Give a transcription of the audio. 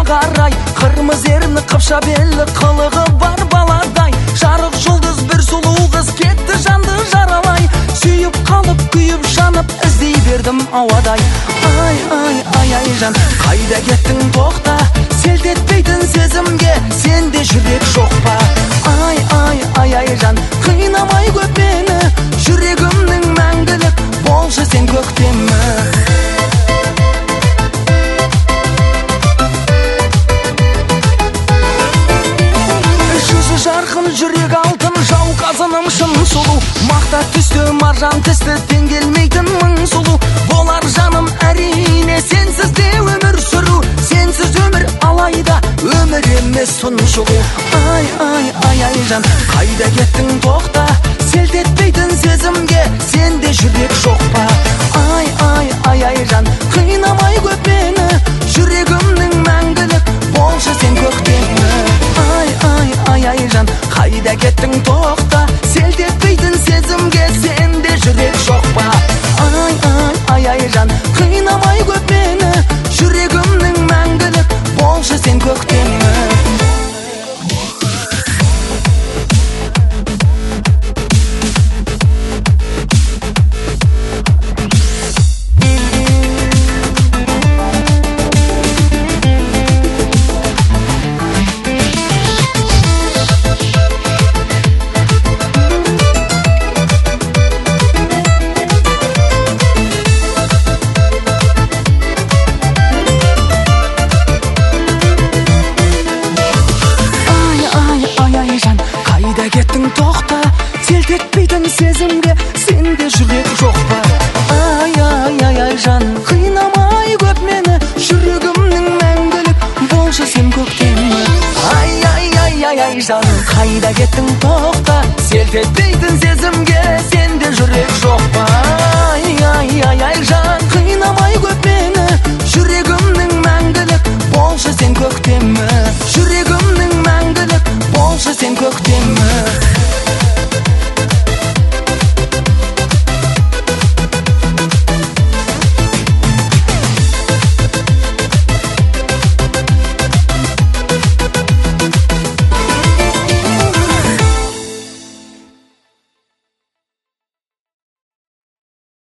қарай, қырмыз ерні қыпша белі қылығы бар баладай. Жарық жұлдыз бір сұлу қыз кетті жанды жаралай. Сүйіп қалып күйіп жанып іздей бердім ауадай. Ай жан, қайда кеттің тоқта, селт етпейтін сезімге сенде жүрек жоқ па? Ай жан, қинамай көп мені, жүрегімнің мәңгілік болшы сен көктемі. Жүзі жарқын, жүрек алтын, жауқазыным шын сұлу. Мақта түсті, маржан тісті, теңгелмейтін мың сұлу. Болар жаным әрине сенсіз де өмір сүру. Сенсіз өмір алайда, өмір емес сұншылу. Ай жан, қайда кеттің тоқта, селт етпейтін сезімге сенде жүрек жоқ па? Ай жан, қинамай көп мені, жүрегімнің мәңгілік болшы сен көктемі. Ай жан, қайда кеттің тоқта, селт етпейтін сезімге сенде жүрек жоқ па? Ай жан, қинамай көп мені, жүрегімнің мәңгілік болшы сен көктемі. Тоқта, селт етпейтін сезімге сенде жүрек жоқ па? Ай жан, қинамай көп мені, жүрегімнің мәңгілік болшы сен көктемі. Ай жан, қайда кеттің тоқта, селт етпейтін сезімге сенде жүрек жоқ па? Ай жан.